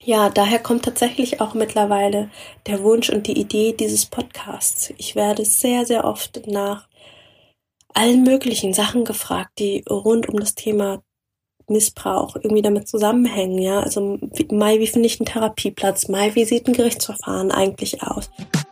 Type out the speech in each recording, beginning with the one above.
Ja, daher kommt tatsächlich auch mittlerweile der Wunsch und die Idee dieses Podcasts. Ich werde sehr, sehr oft nach allen möglichen Sachen gefragt, die rund um das Thema Missbrauch irgendwie damit zusammenhängen, ja. Also, Mai, wie finde ich einen Therapieplatz? Mai, wie sieht ein Gerichtsverfahren eigentlich aus?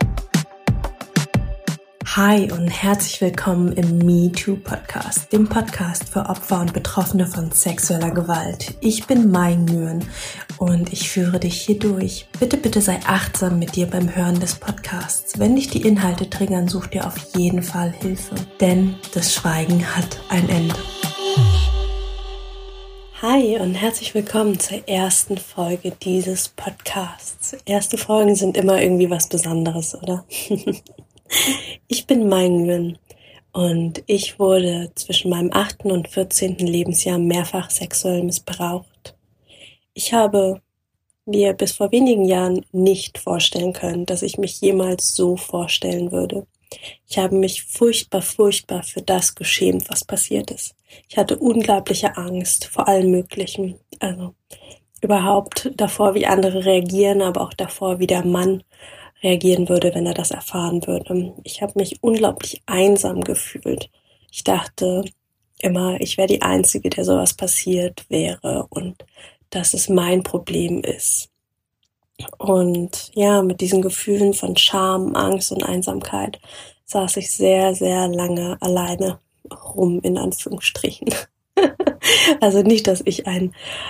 Hi und herzlich willkommen im MeToo-Podcast, dem Podcast für Opfer und Betroffene von sexueller Gewalt. Ich bin Mai Nguyen und ich führe dich hier durch. Bitte sei achtsam mit dir beim Hören des Podcasts. Wenn dich die Inhalte triggern, such dir auf jeden Fall Hilfe, denn das Schweigen hat ein Ende. Hi und herzlich willkommen zur ersten Folge dieses Podcasts. Erste Folgen sind immer irgendwie was Besonderes, oder? Ich bin Mai Nguyen und ich wurde zwischen meinem 8. und 14. Lebensjahr mehrfach sexuell missbraucht. Ich habe mir bis vor wenigen Jahren nicht vorstellen können, dass ich mich jemals so vorstellen würde. Ich habe mich furchtbar für das geschämt, was passiert ist. Ich hatte unglaubliche Angst vor allem Möglichen. Also überhaupt davor, wie andere reagieren, aber auch davor, wie der Mann reagieren würde, wenn er das erfahren würde. Ich habe mich unglaublich einsam gefühlt. Ich dachte immer, ich wäre die Einzige, der sowas passiert wäre und dass es mein Problem ist. Und ja, mit diesen Gefühlen von Scham, Angst und Einsamkeit saß ich sehr, sehr lange alleine rum, in Anführungsstrichen. Also nicht, dass ich ein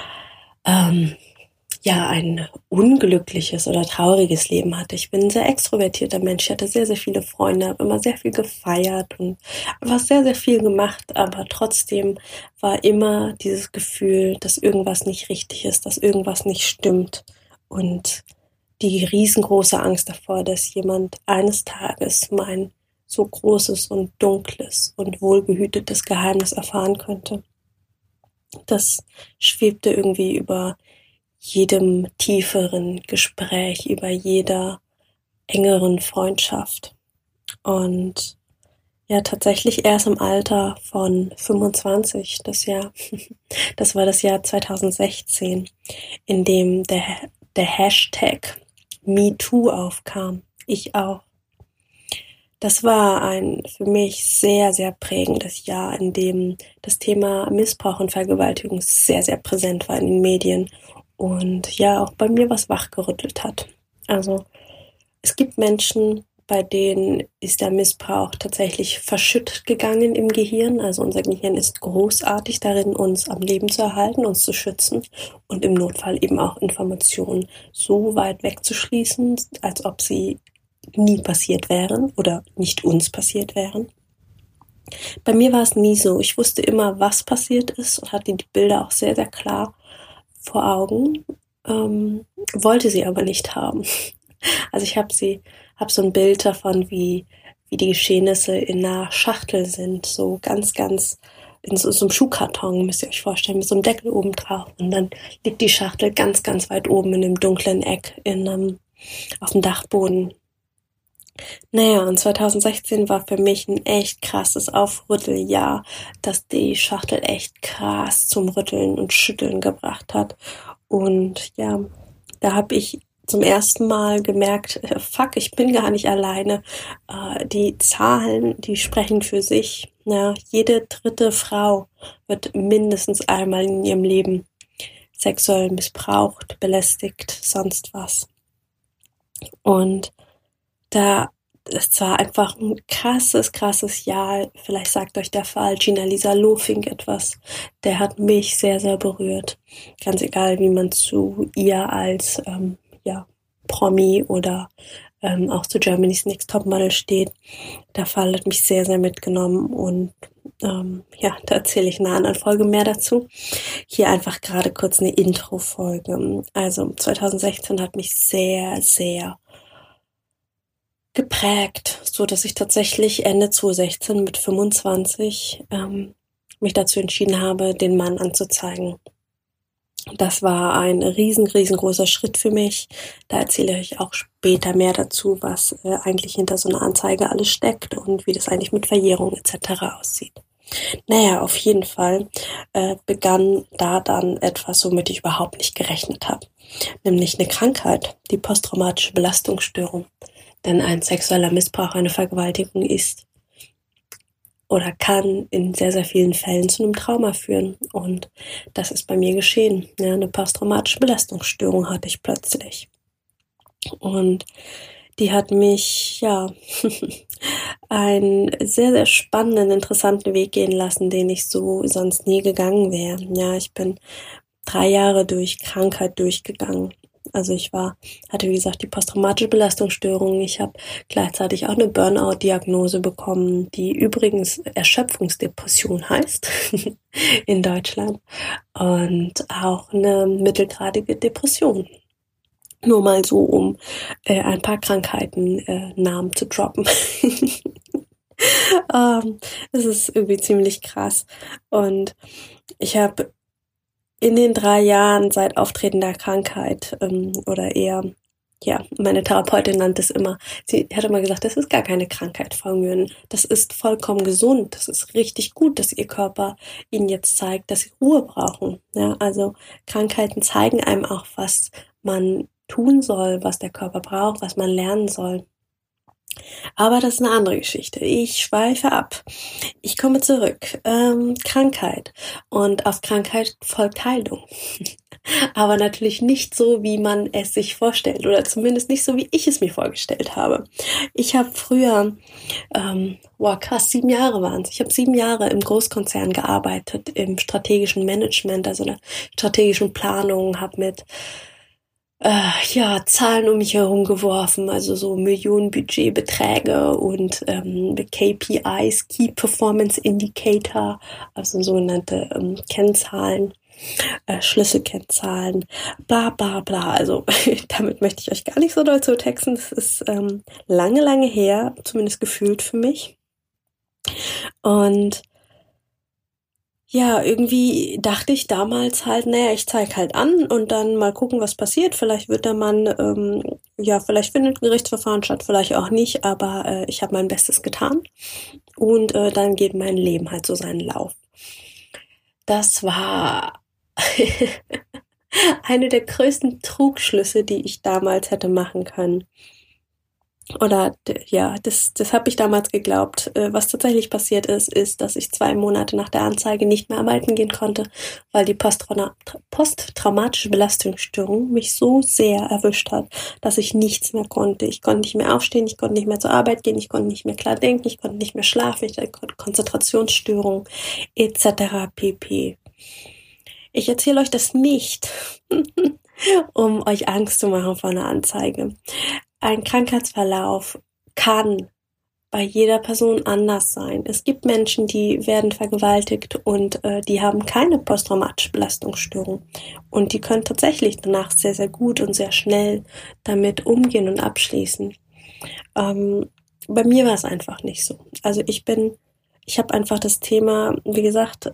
unglückliches oder trauriges Leben hatte. Ich bin ein sehr extrovertierter Mensch. Ich hatte sehr, sehr viele Freunde, habe immer sehr viel gefeiert und einfach sehr, sehr viel gemacht. Aber trotzdem war immer dieses Gefühl, dass irgendwas nicht richtig ist, dass irgendwas nicht stimmt. Und die riesengroße Angst davor, dass jemand eines Tages mein so großes und dunkles und wohlgehütetes Geheimnis erfahren könnte. Das schwebte irgendwie über jedem tieferen Gespräch, über jeder engeren Freundschaft. Und ja, tatsächlich erst im Alter von 25, das war das Jahr 2016, in dem der Hashtag MeToo aufkam. Ich auch. Das war ein für mich sehr, sehr prägendes Jahr, in dem das Thema Missbrauch und Vergewaltigung sehr, sehr präsent war in den Medien und ja auch bei mir was wachgerüttelt hat. Also es gibt Menschen, bei denen ist der Missbrauch tatsächlich verschüttet gegangen im Gehirn. Also unser Gehirn ist großartig darin, uns am Leben zu erhalten, uns zu schützen und im Notfall eben auch Informationen so weit wegzuschließen, als ob sie nie passiert wären oder nicht uns passiert wären. Bei mir war es nie so. Ich wusste immer, was passiert ist und hatte die Bilder auch sehr, sehr klar vor Augen, wollte sie aber nicht haben. Also ich habe so ein Bild davon, wie die Geschehnisse in einer Schachtel sind, so ganz in so einem Schuhkarton, müsst ihr euch vorstellen, mit so einem Deckel oben drauf. Und dann liegt die Schachtel ganz weit oben in einem dunklen Eck auf dem Dachboden. Naja, und 2016 war für mich ein echt krasses Aufrütteljahr, das die Schachtel echt krass zum Rütteln und Schütteln gebracht hat. Und ja, da habe ich zum ersten Mal gemerkt, fuck, ich bin gar nicht alleine. Die Zahlen, die sprechen für sich. Ja, jede dritte Frau wird mindestens einmal in ihrem Leben sexuell missbraucht, belästigt, sonst was. Und es war einfach ein krasses Jahr. Vielleicht sagt euch der Fall Gina-Lisa Lofink etwas. Der hat mich sehr, sehr berührt. Ganz egal, wie man zu ihr als Promi oder auch zu Germany's Next Topmodel steht. Der Fall hat mich sehr, sehr mitgenommen und da erzähle ich in einer anderen Folge mehr dazu. Hier einfach gerade kurz eine Intro-Folge. Also 2016 hat mich sehr, sehr geprägt, so dass ich tatsächlich Ende 2016 mit 25 mich dazu entschieden habe, den Mann anzuzeigen. Das war ein riesengroßer Schritt für mich. Da erzähle ich auch später mehr dazu, was eigentlich hinter so einer Anzeige alles steckt und wie das eigentlich mit Verjährung etc. aussieht. Naja, auf jeden Fall begann da dann etwas, womit ich überhaupt nicht gerechnet habe, nämlich eine Krankheit, die posttraumatische Belastungsstörung. Denn ein sexueller Missbrauch, eine Vergewaltigung ist oder kann in sehr, sehr vielen Fällen zu einem Trauma führen. Und das ist bei mir geschehen. Ja, eine posttraumatische Belastungsstörung hatte ich plötzlich. Und die hat mich, ja, einen sehr, sehr spannenden, interessanten Weg gehen lassen, den ich so sonst nie gegangen wäre. Ja, ich bin 3 Jahre durch Krankheit durchgegangen. Also hatte wie gesagt die posttraumatische Belastungsstörung. Ich habe gleichzeitig auch eine Burnout-Diagnose bekommen, die übrigens Erschöpfungsdepression heißt in Deutschland und auch eine mittelgradige Depression. Nur mal so, um ein paar Krankheiten Namen zu droppen. Es ist irgendwie ziemlich krass. Und ich habe in den 3 Jahren seit Auftreten der Krankheit oder eher, ja, meine Therapeutin nannte es immer, sie hat immer gesagt, das ist gar keine Krankheit, Frau Nguyen. Das ist vollkommen gesund. Das ist richtig gut, dass Ihr Körper Ihnen jetzt zeigt, dass Sie Ruhe brauchen. Ja, also Krankheiten zeigen einem auch, was man tun soll, was der Körper braucht, was man lernen soll. Aber das ist eine andere Geschichte. Ich schweife ab. Ich komme zurück. Krankheit. Und auf Krankheit folgt Heilung. Aber natürlich nicht so, wie man es sich vorstellt. Oder zumindest nicht so, wie ich es mir vorgestellt habe. Ich habe früher, krass, 7 Jahre waren es. Ich habe 7 Jahre im Großkonzern gearbeitet, im strategischen Management, also der strategischen Planung, habe mit Zahlen um mich herum geworfen, also so Millionenbudgetbeträge und KPIs, Key Performance Indicator, also sogenannte Kennzahlen, Schlüsselkennzahlen, bla bla bla. Also damit möchte ich euch gar nicht so doll zutexten. Das ist lange, lange her, zumindest gefühlt für mich. Und ja, irgendwie dachte ich damals halt, naja, ich zeige halt an und dann mal gucken, was passiert. Vielleicht wird der Mann, vielleicht findet ein Gerichtsverfahren statt, vielleicht auch nicht, aber ich habe mein Bestes getan und dann geht mein Leben halt so seinen Lauf. Das war eine der größten Trugschlüsse, die ich damals hätte machen können. Oder das habe ich damals geglaubt. Was tatsächlich passiert ist, dass ich 2 Monate nach der Anzeige nicht mehr arbeiten gehen konnte, weil die posttraumatische Belastungsstörung mich so sehr erwischt hat, dass ich nichts mehr konnte. Ich konnte nicht mehr aufstehen, ich konnte nicht mehr zur Arbeit gehen, ich konnte nicht mehr klar denken, ich konnte nicht mehr schlafen, ich hatte Konzentrationsstörungen etc. pp. Ich erzähle euch das nicht, um euch Angst zu machen vor einer Anzeige. Ein Krankheitsverlauf kann bei jeder Person anders sein. Es gibt Menschen, die werden vergewaltigt und die haben keine posttraumatische Belastungsstörung. Und die können tatsächlich danach sehr, sehr gut und sehr schnell damit umgehen und abschließen. Bei mir war es einfach nicht so. Also ich habe einfach das Thema, wie gesagt,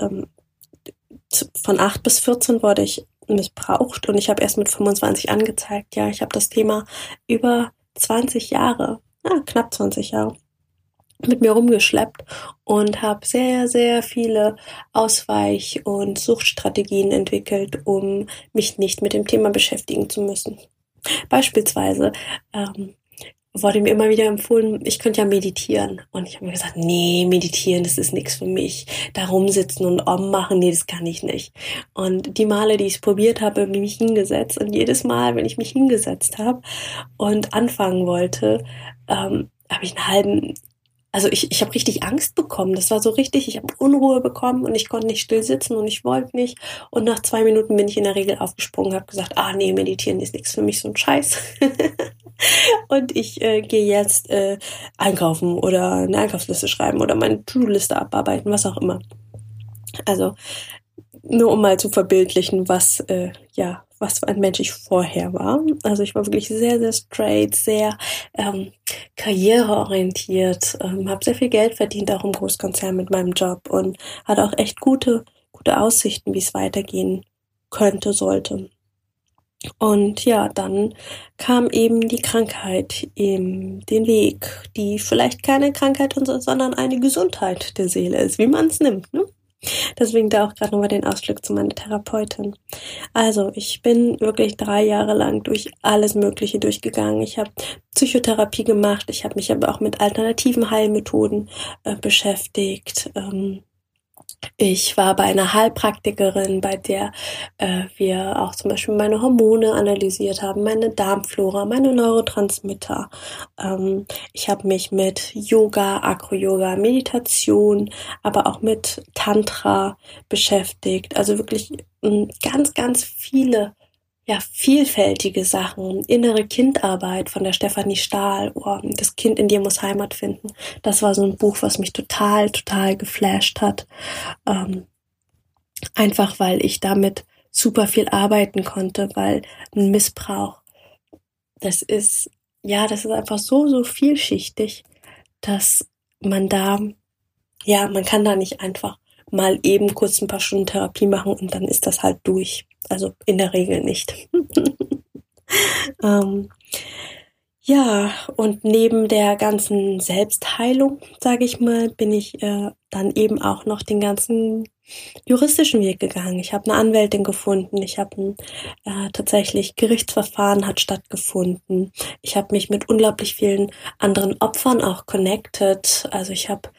von 8 bis 14 wurde ich missbraucht und ich habe erst mit 25 angezeigt. Ja, ich habe das Thema über 20 Jahre, knapp 20 Jahre mit mir rumgeschleppt und habe sehr, sehr viele Ausweich- und Suchtstrategien entwickelt, um mich nicht mit dem Thema beschäftigen zu müssen. Beispielsweise wurde mir immer wieder empfohlen, ich könnte ja meditieren. Und ich habe mir gesagt, nee, meditieren, das ist nichts für mich. Da rumsitzen und Om machen, nee, das kann ich nicht. Und die Male, die ich es probiert habe, habe ich mich hingesetzt. Und jedes Mal, wenn ich mich hingesetzt habe und anfangen wollte, habe ich ich habe richtig Angst bekommen. Das war so richtig, ich habe Unruhe bekommen und ich konnte nicht still sitzen und ich wollte nicht. Und nach 2 Minuten bin ich in der Regel aufgesprungen, habe gesagt, nee, meditieren ist nichts für mich, so ein Scheiß. Und ich gehe jetzt einkaufen oder eine Einkaufsliste schreiben oder meine To-Do-Liste abarbeiten, was auch immer. Also nur um mal zu verbildlichen, was für ein Mensch ich vorher war. Also ich war wirklich sehr, sehr straight, sehr karriereorientiert, habe sehr viel Geld verdient, auch im Großkonzern mit meinem Job und hatte auch echt gute Aussichten, wie es weitergehen könnte, sollte. Und ja, dann kam eben die Krankheit den Weg, die vielleicht keine Krankheit, sondern eine Gesundheit der Seele ist, wie man es nimmt, ne? Deswegen da auch gerade nochmal den Ausflug zu meiner Therapeutin. Also, ich bin wirklich 3 Jahre lang durch alles Mögliche durchgegangen. Ich habe Psychotherapie gemacht, ich habe mich aber auch mit alternativen Heilmethoden beschäftigt. Ich war bei einer Heilpraktikerin, bei der wir auch zum Beispiel meine Hormone analysiert haben, meine Darmflora, meine Neurotransmitter. Ich habe mich mit Yoga, Acro-Yoga, Meditation, aber auch mit Tantra beschäftigt. Also wirklich ganz, ganz viele, ja, vielfältige Sachen. Innere Kindarbeit von der Stefanie Stahl. Oh, das Kind in dir muss Heimat finden. Das war so ein Buch, was mich total, total geflasht hat. Einfach weil ich damit super viel arbeiten konnte, weil ein Missbrauch, das ist, ja, das ist einfach so, so vielschichtig, dass man da, ja, man kann da nicht einfach mal eben kurz ein paar Stunden Therapie machen und dann ist das halt durch. Also in der Regel nicht. ähm, Ja, und neben der ganzen Selbstheilung, sage ich mal, bin ich dann eben auch noch den ganzen juristischen Weg gegangen. Ich habe eine Anwältin gefunden. Ich habe tatsächlich Gerichtsverfahren hat stattgefunden. Ich habe mich mit unglaublich vielen anderen Opfern auch connected. Also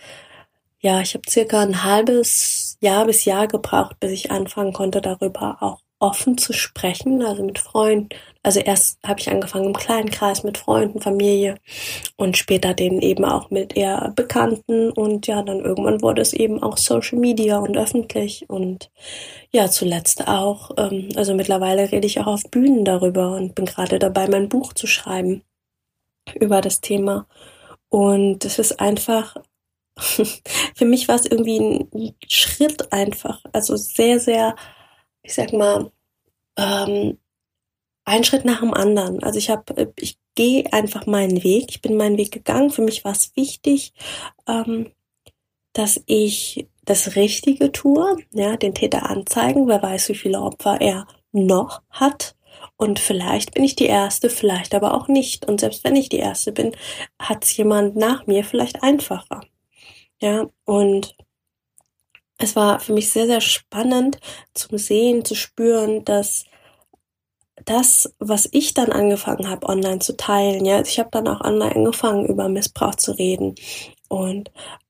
ich habe circa ein halbes Jahr bis Jahr gebraucht, bis ich anfangen konnte, darüber auch offen zu sprechen, also mit Freunden. Also erst habe ich angefangen im kleinen Kreis mit Freunden, Familie und später den eben auch mit eher Bekannten und ja, dann irgendwann wurde es eben auch Social Media und öffentlich und ja, zuletzt auch, also mittlerweile rede ich auch auf Bühnen darüber und bin gerade dabei, mein Buch zu schreiben über das Thema. Und es ist einfach für mich war es irgendwie ein Schritt einfach, also sehr, sehr, ich sag mal, ähm, ein Schritt nach dem anderen. Also ich gehe einfach meinen Weg. Ich bin meinen Weg gegangen. Für mich war es wichtig, ähm, dass ich das Richtige tue, ja, den Täter anzeigen. Wer weiß, wie viele Opfer er noch hat. Und vielleicht bin ich die Erste, vielleicht aber auch nicht. Und selbst wenn ich die Erste bin, hat es jemand nach mir vielleicht einfacher. Ja, und es war für mich sehr, sehr spannend zum Sehen, zu spüren, dass das, was ich dann angefangen habe, online zu teilen, ja, also ich habe dann auch online angefangen, über Missbrauch zu reden und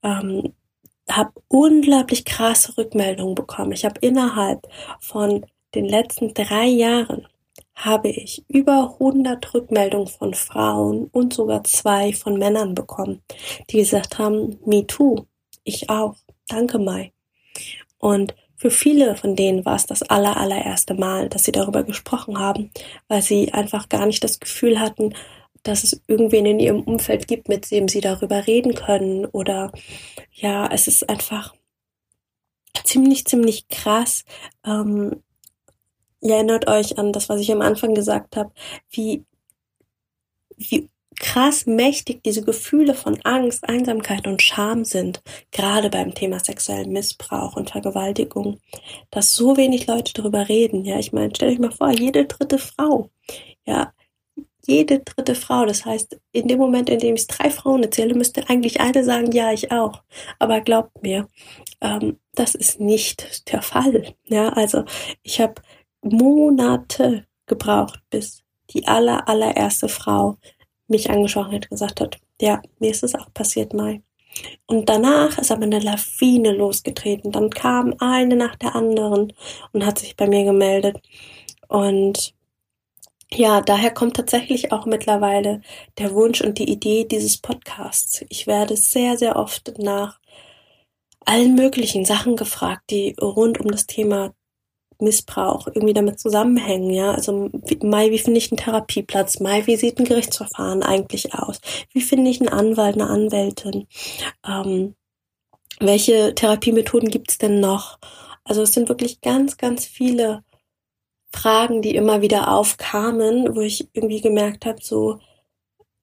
habe unglaublich krasse Rückmeldungen bekommen. Ich habe innerhalb von den letzten 3 Jahren habe ich über 100 Rückmeldungen von Frauen und sogar 2 von Männern bekommen, die gesagt haben, me too, ich auch, danke Mai. Und für viele von denen war es das allererste Mal, dass sie darüber gesprochen haben, weil sie einfach gar nicht das Gefühl hatten, dass es irgendwen in ihrem Umfeld gibt, mit dem sie darüber reden können. Oder ja, es ist einfach ziemlich, ziemlich krass. Ihr erinnert euch an das, was ich am Anfang gesagt habe, wie, wie krass mächtig diese Gefühle von Angst, Einsamkeit und Scham sind, gerade beim Thema sexuellen Missbrauch und Vergewaltigung, dass so wenig Leute darüber reden. Ja, ich meine, stellt euch mal vor, jede dritte Frau, ja, jede dritte Frau. Das heißt, in dem Moment, in dem ich 3 Frauen erzähle, müsste eigentlich eine sagen, ja, ich auch. Aber glaubt mir, das ist nicht der Fall. Ja, also ich habe Monate gebraucht, bis die allererste Frau mich angesprochen hat, gesagt hat, ja, mir ist es auch passiert, Mai. Und danach ist aber eine Lawine losgetreten. Dann kam eine nach der anderen und hat sich bei mir gemeldet. Und ja, daher kommt tatsächlich auch mittlerweile der Wunsch und die Idee dieses Podcasts. Ich werde sehr, sehr oft nach allen möglichen Sachen gefragt, die rund um das Thema Missbrauch irgendwie damit zusammenhängen, ja. Also Mai, wie finde ich einen Therapieplatz? Mai, wie sieht ein Gerichtsverfahren eigentlich aus? Wie finde ich einen Anwalt, eine Anwältin? Ähm, welche Therapiemethoden gibt's denn noch? Also es sind wirklich ganz, ganz viele Fragen, die immer wieder aufkamen, wo ich irgendwie gemerkt habe, so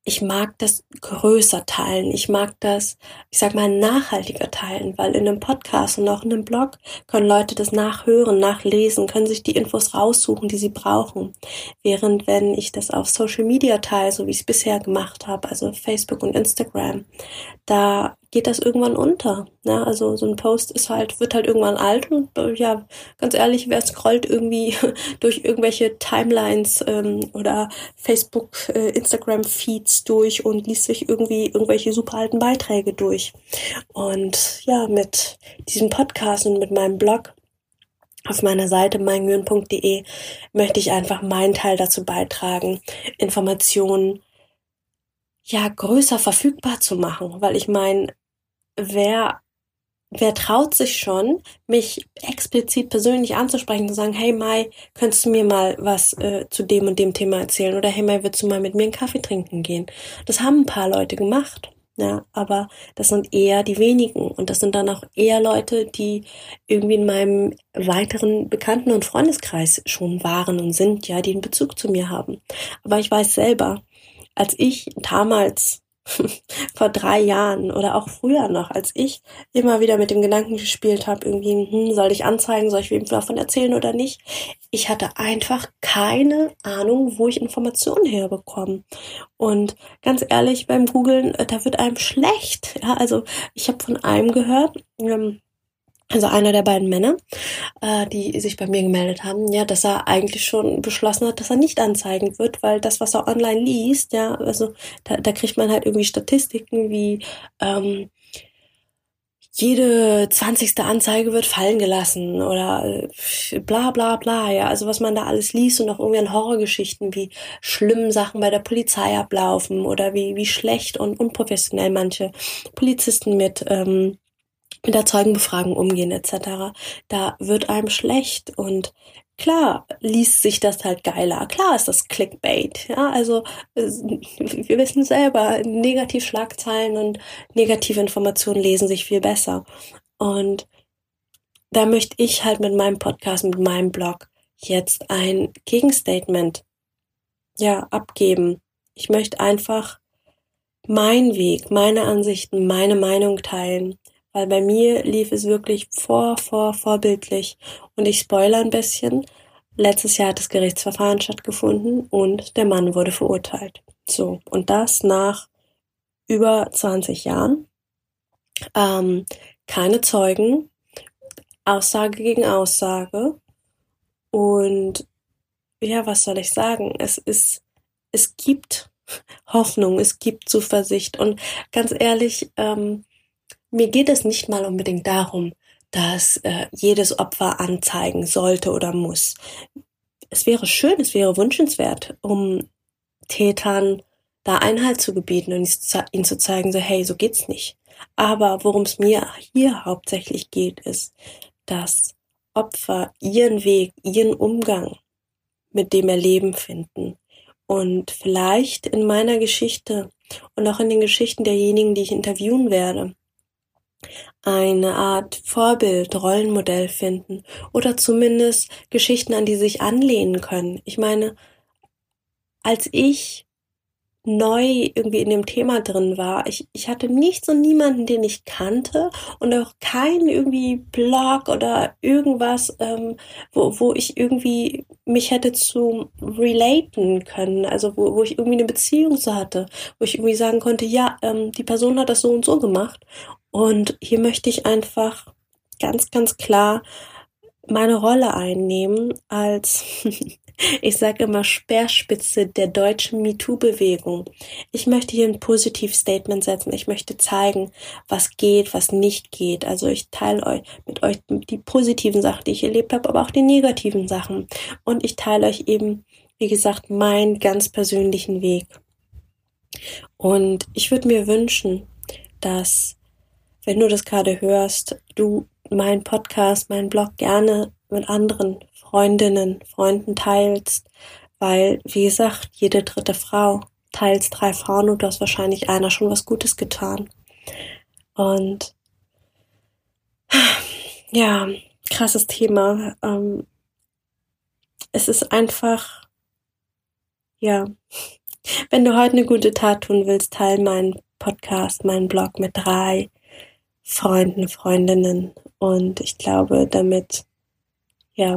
ich mag das größer teilen. Ich mag das, ich sag mal, nachhaltiger teilen, weil in einem Podcast und auch in einem Blog können Leute das nachhören, nachlesen, können sich die Infos raussuchen, die sie brauchen. Während wenn ich das auf Social Media teile, so wie ich es bisher gemacht habe, also Facebook und Instagram, da geht das irgendwann unter. Ne? Also so ein Post wird halt irgendwann alt und ja, ganz ehrlich, wer scrollt irgendwie durch irgendwelche Timelines oder Facebook, Instagram-Feeds durch und liest sich irgendwie irgendwelche super alten Beiträge durch. Und ja, mit diesem Podcast und mit meinem Blog auf meiner Seite meinmyren.de möchte ich einfach meinen Teil dazu beitragen, Informationen ja größer verfügbar zu machen, weil ich meine, wer traut sich schon, mich explizit persönlich anzusprechen, zu sagen, hey Mai, könntest du mir mal was zu dem und dem Thema erzählen? Oder hey Mai, willst du mal mit mir einen Kaffee trinken gehen? Das haben ein paar Leute gemacht, ja, aber das sind eher die wenigen. Und das sind dann auch eher Leute, die irgendwie in meinem weiteren Bekannten- und Freundeskreis schon waren und sind, ja, die einen Bezug zu mir haben. Aber ich weiß selber, als ich damals vor 3 Jahren oder auch früher noch, als ich immer wieder mit dem Gedanken gespielt habe, irgendwie, soll ich anzeigen, soll ich wem davon erzählen oder nicht? Ich hatte einfach keine Ahnung, wo ich Informationen herbekomme. Und ganz ehrlich, beim Googlen, da wird einem schlecht. Ja, also ich habe von einem gehört, also einer der beiden Männer, die sich bei mir gemeldet haben, ja, dass er eigentlich schon beschlossen hat, dass er nicht anzeigen wird, weil das, was er online liest, ja, also da kriegt man halt irgendwie Statistiken wie jede 20. Anzeige wird fallen gelassen oder bla bla bla, ja, also was man da alles liest und auch irgendwie an Horrorgeschichten, wie schlimm Sachen bei der Polizei ablaufen oder wie schlecht und unprofessionell manche Polizisten mit der Zeugenbefragung umgehen etc. Da wird einem schlecht und klar liest sich das halt geiler. Klar ist das Clickbait. Ja, also wir wissen selber, Negativschlagzeilen und negative Informationen lesen sich viel besser. Und da möchte ich halt mit meinem Podcast, mit meinem Blog jetzt ein Gegenstatement, ja, abgeben. Ich möchte einfach meinen Weg, meine Ansichten, meine Meinung teilen. Weil bei mir lief es wirklich vorbildlich. Und ich spoilere ein bisschen. Letztes Jahr hat das Gerichtsverfahren stattgefunden und der Mann wurde verurteilt. So, und das nach über 20 Jahren. Keine Zeugen, Aussage gegen Aussage. Und ja, was soll ich sagen? Es gibt Hoffnung, es gibt Zuversicht. Und ganz ehrlich, mir geht es nicht mal unbedingt darum, dass jedes Opfer anzeigen sollte oder muss. Es wäre schön, es wäre wünschenswert, um Tätern da Einhalt zu gebieten und ihnen zu zeigen, so hey, so geht's nicht. Aber worum es mir hier hauptsächlich geht, ist, dass Opfer ihren Weg, ihren Umgang mit dem Erleben finden. Und vielleicht in meiner Geschichte und auch in den Geschichten derjenigen, die ich interviewen werde, eine Art Vorbild, Rollenmodell finden oder zumindest Geschichten, an die sie sich anlehnen können. Ich meine, als ich neu irgendwie in dem Thema drin war, ich hatte nichts und niemanden, den ich kannte und auch keinen irgendwie Blog oder irgendwas, wo ich irgendwie mich hätte zu relaten können, also wo ich irgendwie eine Beziehung zu hatte, wo ich irgendwie sagen konnte, ja, die Person hat das so und so gemacht und hier möchte ich einfach ganz klar meine Rolle einnehmen als, ich sage immer, Speerspitze der deutschen MeToo-Bewegung. Ich möchte hier ein Positiv-Statement setzen. Ich möchte zeigen, was geht, was nicht geht. Also ich teile mit euch die positiven Sachen, die ich erlebt habe, aber auch die negativen Sachen. Und ich teile euch eben, wie gesagt, meinen ganz persönlichen Weg. Und ich würde mir wünschen, dass, wenn du das gerade hörst, du meinen Podcast, meinen Blog gerne mit anderen Freundinnen, Freunden teilst, weil, wie gesagt, jede dritte Frau teils 3 Frauen und du hast wahrscheinlich einer schon was Gutes getan. Und ja, krasses Thema. Es ist einfach, ja, Wenn du heute eine gute Tat tun willst, teile meinen Podcast, meinen Blog mit 3 Freunden, Freundinnen. Und ich glaube, damit, ja,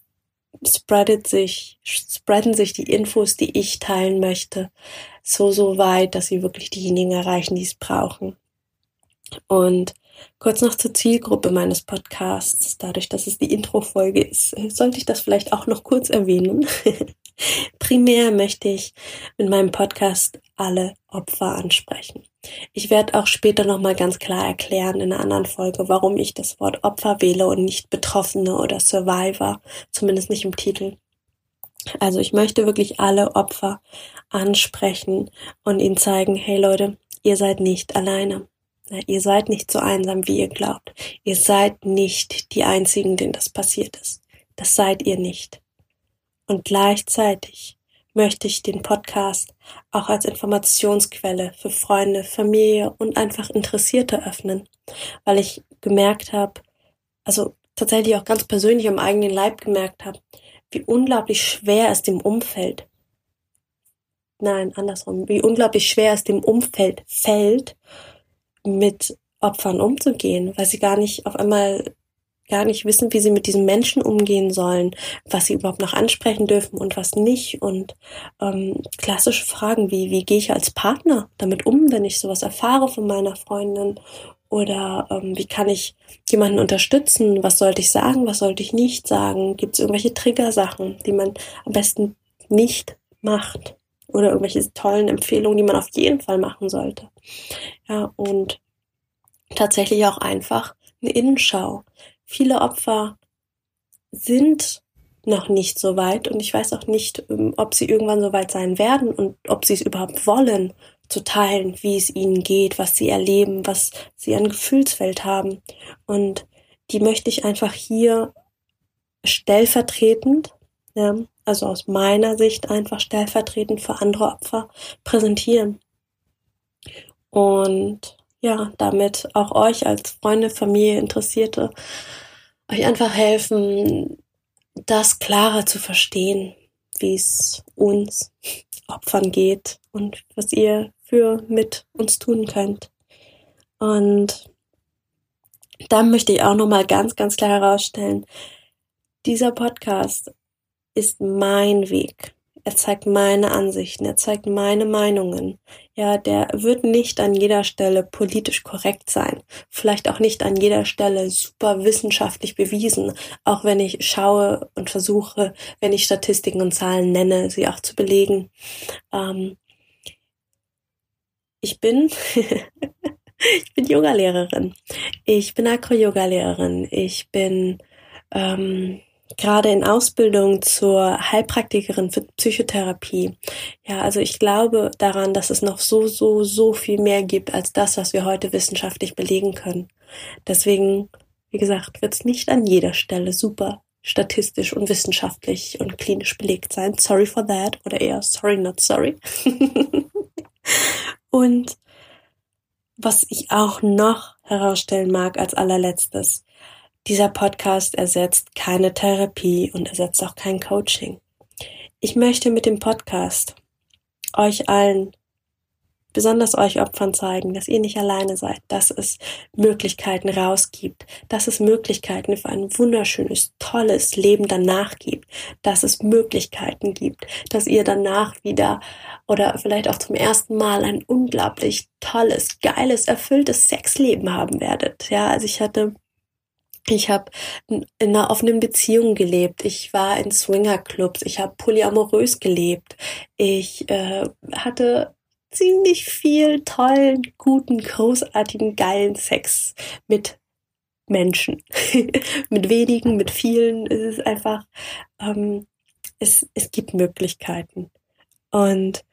spreaden sich die Infos, die ich teilen möchte, so weit, dass sie wirklich diejenigen erreichen, die es brauchen. Und kurz noch zur Zielgruppe meines Podcasts. Dadurch, dass es die Intro-Folge ist, sollte ich das vielleicht auch noch kurz erwähnen. Primär möchte ich mit meinem Podcast alle Opfer ansprechen. Ich werde auch später nochmal ganz klar erklären in einer anderen Folge, warum ich das Wort Opfer wähle und nicht Betroffene oder Survivor, zumindest nicht im Titel. Also ich möchte wirklich alle Opfer ansprechen und ihnen zeigen, hey Leute, ihr seid nicht alleine. Ihr seid nicht so einsam, wie ihr glaubt. Ihr seid nicht die Einzigen, denen das passiert ist. Das seid ihr nicht. Und gleichzeitig möchte ich den Podcast auch als Informationsquelle für Freunde, Familie und einfach Interessierte öffnen, weil ich gemerkt habe, also tatsächlich auch ganz persönlich am eigenen Leib gemerkt habe, wie unglaublich schwer es dem Umfeld, wie unglaublich schwer es dem Umfeld fällt, mit Opfern umzugehen, weil sie gar nicht wissen, wie sie mit diesen Menschen umgehen sollen, was sie überhaupt noch ansprechen dürfen und was nicht. Und klassische Fragen wie gehe ich als Partner damit um, wenn ich sowas erfahre von meiner Freundin? Oder wie kann ich jemanden unterstützen? Was sollte ich sagen? Was sollte ich nicht sagen? Gibt es irgendwelche Triggersachen, die man am besten nicht macht? Oder irgendwelche tollen Empfehlungen, die man auf jeden Fall machen sollte? Ja, und tatsächlich auch einfach eine Innenschau. Viele Opfer sind noch nicht so weit und ich weiß auch nicht, ob sie irgendwann so weit sein werden und ob sie es überhaupt wollen, zu teilen, wie es ihnen geht, was sie erleben, was sie an Gefühlswelt haben. Und die möchte ich einfach hier stellvertretend, ja, also aus meiner Sicht einfach stellvertretend für andere Opfer präsentieren. Und ja, damit auch euch als Freunde, Familie, Interessierte euch einfach helfen, das klarer zu verstehen, wie es uns Opfern geht und was ihr mit uns tun könnt. Und da möchte ich auch nochmal ganz, ganz klar herausstellen, dieser Podcast ist mein Weg. Er zeigt meine Ansichten, er zeigt meine Meinungen. Ja, der wird nicht an jeder Stelle politisch korrekt sein. Vielleicht auch nicht an jeder Stelle super wissenschaftlich bewiesen. Auch wenn ich schaue und versuche, wenn ich Statistiken und Zahlen nenne, sie auch zu belegen. Ich bin Yoga-Lehrerin. Ich bin Acro-Yoga-Lehrerin. Ich bin gerade in Ausbildung zur Heilpraktikerin für Psychotherapie. Ja, also ich glaube daran, dass es noch so viel mehr gibt als das, was wir heute wissenschaftlich belegen können. Deswegen, wie gesagt, wird es nicht an jeder Stelle super statistisch und wissenschaftlich und klinisch belegt sein. Sorry for that. Oder eher sorry, not sorry. Und was ich auch noch herausstellen mag als allerletztes, dieser Podcast ersetzt keine Therapie und ersetzt auch kein Coaching. Ich möchte mit dem Podcast euch allen, besonders euch Opfern zeigen, dass ihr nicht alleine seid, dass es Möglichkeiten rausgibt, dass es Möglichkeiten für ein wunderschönes, tolles Leben danach gibt, dass es Möglichkeiten gibt, dass ihr danach wieder oder vielleicht auch zum ersten Mal ein unglaublich tolles, geiles, erfülltes Sexleben haben werdet. Ja, also ich habe in einer offenen Beziehung gelebt. Ich war in Swingerclubs. Ich habe polyamorös gelebt. Ich hatte ziemlich viel tollen, guten, großartigen, geilen Sex mit Menschen. Mit wenigen, mit vielen. Es ist einfach, es gibt Möglichkeiten. Und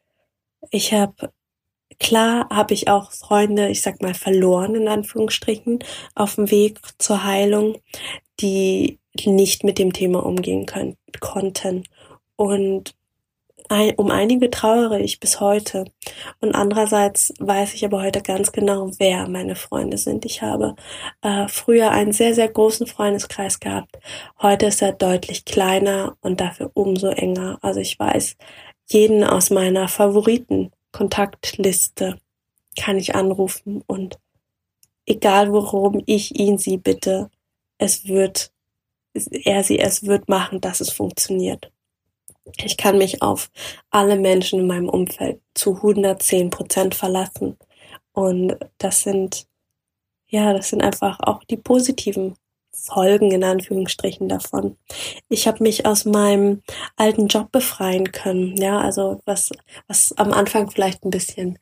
klar habe ich auch Freunde, ich sag mal, verloren, in Anführungsstrichen, auf dem Weg zur Heilung, die nicht mit dem Thema umgehen konnten. Und um einige trauere ich bis heute. Und andererseits weiß ich aber heute ganz genau, wer meine Freunde sind. Ich habe früher einen sehr, sehr großen Freundeskreis gehabt. Heute ist er deutlich kleiner und dafür umso enger. Also ich weiß jeden aus meiner Favoriten-Kontaktliste kann ich anrufen und egal worum ich ihn, sie bitte, es wird machen, dass es funktioniert. Ich kann mich auf alle Menschen in meinem Umfeld zu 110% verlassen. Und das sind einfach auch die positiven Folgen in Anführungsstrichen davon. Ich habe mich aus meinem alten Job befreien können. Ja, also was am Anfang vielleicht ein bisschen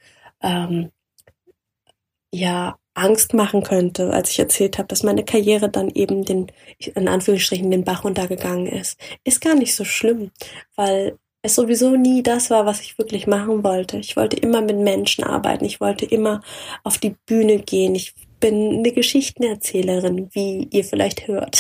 Angst machen könnte, als ich erzählt habe, dass meine Karriere dann eben in Anführungsstrichen den Bach runtergegangen ist gar nicht so schlimm, weil es sowieso nie das war, was ich wirklich machen wollte. Ich wollte immer mit Menschen arbeiten, ich wollte immer auf die Bühne gehen. Ich bin eine Geschichtenerzählerin, wie ihr vielleicht hört.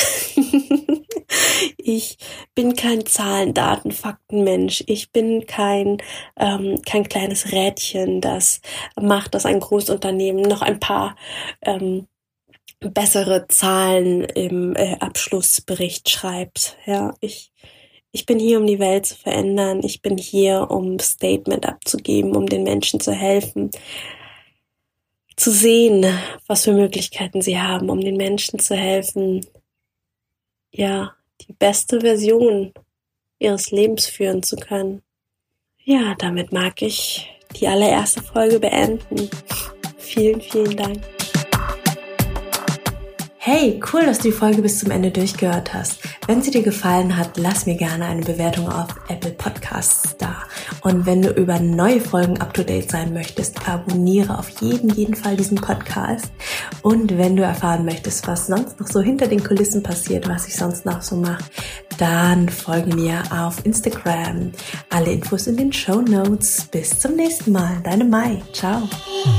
Ich bin kein Zahlen, Daten, Faktenmensch. Ich bin kein kleines Rädchen, das macht, dass ein Großunternehmen noch ein paar bessere Zahlen im Abschlussbericht schreibt. Ja, ich bin hier, um die Welt zu verändern. Ich bin hier, um Statement abzugeben, um den Menschen zu helfen, zu sehen, was für Möglichkeiten sie haben, um den Menschen zu helfen, ja, die beste Version ihres Lebens führen zu können. Ja, damit mag ich die allererste Folge beenden. Vielen, vielen Dank. Hey, cool, dass du die Folge bis zum Ende durchgehört hast. Wenn sie dir gefallen hat, lass mir gerne eine Bewertung auf Apple Podcasts da. Und wenn du über neue Folgen up-to-date sein möchtest, abonniere auf jeden Fall diesen Podcast. Und wenn du erfahren möchtest, was sonst noch so hinter den Kulissen passiert, was ich sonst noch so mache, dann folge mir auf Instagram. Alle Infos in den Shownotes. Bis zum nächsten Mal. Deine Mai. Ciao.